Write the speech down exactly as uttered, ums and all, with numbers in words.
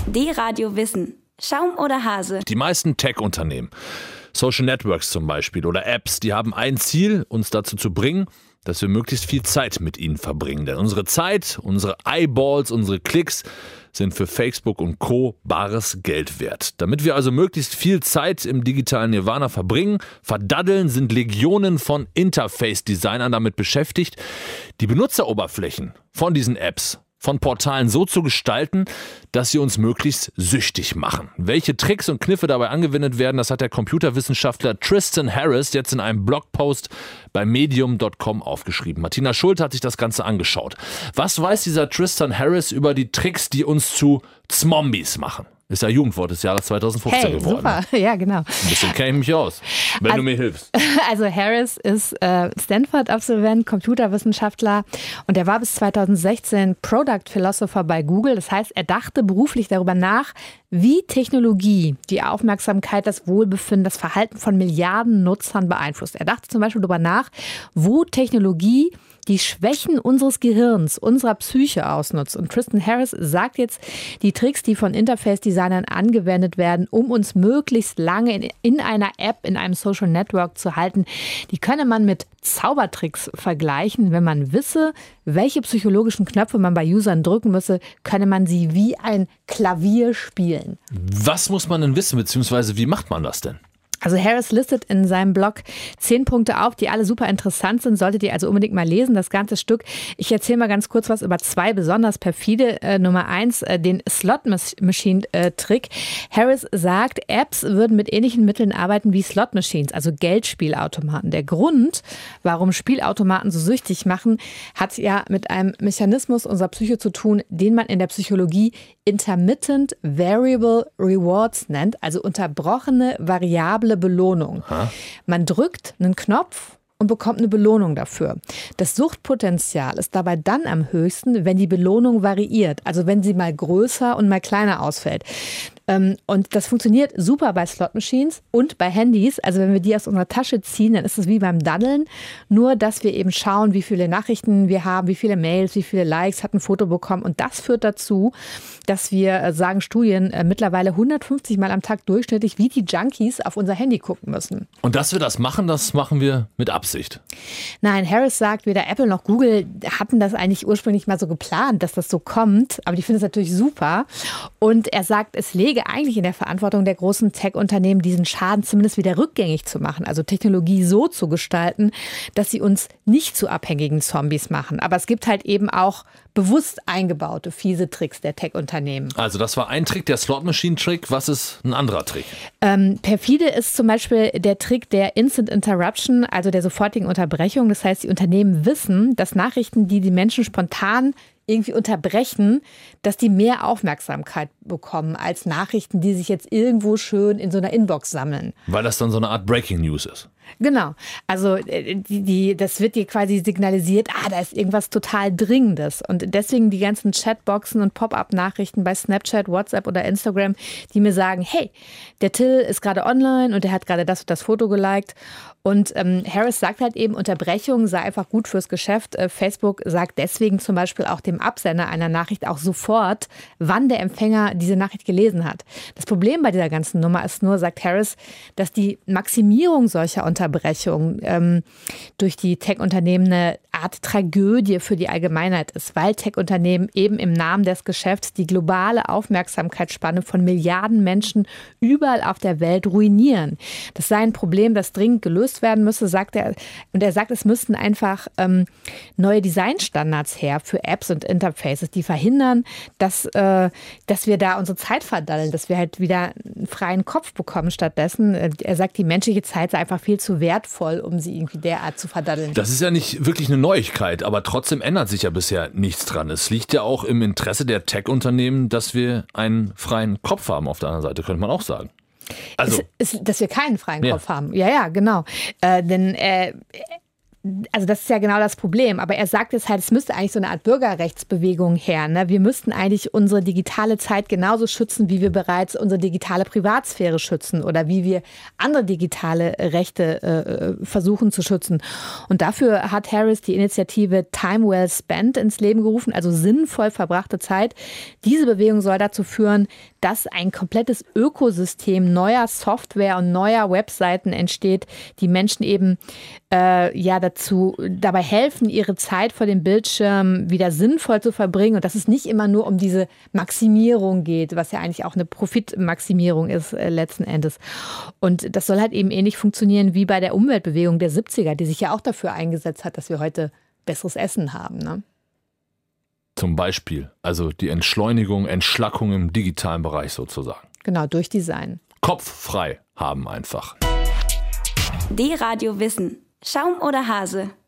D-Radio Wissen. Schaum oder Hase? Die meisten Tech-Unternehmen, Social Networks zum Beispiel oder Apps, die haben ein Ziel, uns dazu zu bringen, dass wir möglichst viel Zeit mit ihnen verbringen. Denn unsere Zeit, unsere Eyeballs, unsere Klicks sind für Facebook und Co. bares Geld wert. Damit wir also möglichst viel Zeit im digitalen Nirvana verbringen, verdaddeln, sind Legionen von Interface-Designern damit beschäftigt, die Benutzeroberflächen von diesen Apps, von Portalen so zu gestalten, dass sie uns möglichst süchtig machen. Welche Tricks und Kniffe dabei angewendet werden, das hat der Computerwissenschaftler Tristan Harris jetzt in einem Blogpost bei medium Punkt com aufgeschrieben. Martina Schulte hat sich das Ganze angeschaut. Was weiß dieser Tristan Harris über die Tricks, die uns zu Zombies machen? Ist ja Jugendwort des Jahres zweitausendfünfzehn hey, geworden. Super, ja genau. Ein bisschen kenne ich mich aus, wenn also, du mir hilfst. Also Harris ist äh, Stanford-Absolvent, Computerwissenschaftler und er war bis zweitausendsechzehn Product Philosopher bei Google. Das heißt, er dachte beruflich darüber nach, wie Technologie die Aufmerksamkeit, das Wohlbefinden, das Verhalten von Milliarden Nutzern beeinflusst. Er dachte zum Beispiel darüber nach, wo Technologie die Schwächen unseres Gehirns, unserer Psyche ausnutzt. Und Tristan Harris sagt jetzt, die Tricks, die von Interface-Designern angewendet werden, um uns möglichst lange in, in einer App, in einem Social Network zu halten, die könne man mit Zaubertricks vergleichen. Wenn man wisse, welche psychologischen Knöpfe man bei Usern drücken müsse, könne man sie wie ein Klavier spielen. Was muss man denn wissen, beziehungsweise wie macht man das denn? Also Harris listet in seinem Blog zehn Punkte auf, die alle super interessant sind. Solltet ihr also unbedingt mal lesen, das ganze Stück. Ich erzähle mal ganz kurz was über zwei besonders perfide. Äh, Nummer eins, äh, den Slot-Machine-Trick. Harris sagt, Apps würden mit ähnlichen Mitteln arbeiten wie Slot-Machines, also Geldspielautomaten. Der Grund, warum Spielautomaten so süchtig machen, hat ja mit einem Mechanismus unserer Psyche zu tun, den man in der Psychologie Intermittent Variable Rewards nennt, also unterbrochene variable Belohnung. Ha? Man drückt einen Knopf und bekommt eine Belohnung dafür. Das Suchtpotenzial ist dabei dann am höchsten, wenn die Belohnung variiert, also wenn sie mal größer und mal kleiner ausfällt. Und das funktioniert super bei Slot-Machines und bei Handys. Also wenn wir die aus unserer Tasche ziehen, dann ist es wie beim Daddeln. Nur, dass wir eben schauen, wie viele Nachrichten wir haben, wie viele Mails, wie viele Likes, hat ein Foto bekommen. Und das führt dazu, dass wir, sagen Studien, mittlerweile hundertfünfzig Mal am Tag durchschnittlich wie die Junkies auf unser Handy gucken müssen. Und dass wir das machen, das machen wir mit Absicht. Nein, Harris sagt, weder Apple noch Google hatten das eigentlich ursprünglich mal so geplant, dass das so kommt. Aber die finden es natürlich super. Und er sagt, es lege eigentlich in der Verantwortung der großen Tech-Unternehmen, diesen Schaden zumindest wieder rückgängig zu machen. Also Technologie so zu gestalten, dass sie uns nicht zu abhängigen Zombies machen. Aber es gibt halt eben auch bewusst eingebaute, fiese Tricks der Tech-Unternehmen. Also das war ein Trick, der Slot-Machine-Trick. Was ist ein anderer Trick? Ähm, perfide ist zum Beispiel der Trick der Instant Interruption, also der sofortigen Unterbrechung. Das heißt, die Unternehmen wissen, dass Nachrichten, die die Menschen spontan irgendwie unterbrechen, dass die mehr Aufmerksamkeit bekommen als Nachrichten, die sich jetzt irgendwo schön in so einer Inbox sammeln. Weil das dann so eine Art Breaking News ist. Genau. Also die, die, das wird dir quasi signalisiert, ah, da ist irgendwas total Dringendes. Und deswegen die ganzen Chatboxen und Pop-up-Nachrichten bei Snapchat, WhatsApp oder Instagram, die mir sagen, hey, der Till ist gerade online und der hat gerade das und das Foto geliked. Und ähm, Harris sagt halt eben, Unterbrechung sei einfach gut fürs Geschäft. Äh, Facebook sagt deswegen zum Beispiel auch dem Absender einer Nachricht auch sofort, wann der Empfänger diese Nachricht gelesen hat. Das Problem bei dieser ganzen Nummer ist nur, sagt Harris, dass die Maximierung solcher Unterbrechungen ähm, durch die Tech-Unternehmen eine Art Tragödie für die Allgemeinheit ist, weil Tech-Unternehmen eben im Namen des Geschäfts die globale Aufmerksamkeitsspanne von Milliarden Menschen überall auf der Welt ruinieren. Das sei ein Problem, das dringend gelöst werden müsse, sagt er. Und er sagt, es müssten einfach ähm, neue Designstandards her für Apps und Interfaces, die verhindern, dass, äh, dass wir da unsere Zeit verdaddeln, dass wir halt wieder einen freien Kopf bekommen stattdessen. Er sagt, die menschliche Zeit sei einfach viel zu wertvoll, um sie irgendwie derart zu verdaddeln. Das ist ja nicht wirklich eine Neuigkeit, aber trotzdem ändert sich ja bisher nichts dran. Es liegt ja auch im Interesse der Tech-Unternehmen, dass wir einen freien Kopf haben auf der anderen Seite, könnte man auch sagen. Also, ist, ist, dass wir keinen freien ja. Kopf haben. Ja, ja, genau. Äh, denn äh, also das ist ja genau das Problem. Aber er sagt jetzt halt, es müsste eigentlich so eine Art Bürgerrechtsbewegung her. Ne? Wir müssten eigentlich unsere digitale Zeit genauso schützen, wie wir bereits unsere digitale Privatsphäre schützen oder wie wir andere digitale Rechte äh, versuchen zu schützen. Und dafür hat Harris die Initiative Time Well Spent ins Leben gerufen, also sinnvoll verbrachte Zeit. Diese Bewegung soll dazu führen, dass ein komplettes Ökosystem neuer Software und neuer Webseiten entsteht, die Menschen eben äh, ja dazu dabei helfen, ihre Zeit vor dem Bildschirm wieder sinnvoll zu verbringen und dass es nicht immer nur um diese Maximierung geht, was ja eigentlich auch eine Profitmaximierung ist äh, letzten Endes. Und das soll halt eben ähnlich funktionieren wie bei der Umweltbewegung der siebziger, die sich ja auch dafür eingesetzt hat, dass wir heute besseres Essen haben, ne? Zum Beispiel, also die Entschleunigung, Entschlackung im digitalen Bereich sozusagen. Genau, durch Design. Kopf frei haben einfach. D-Radio Wissen. Schaum oder Hase?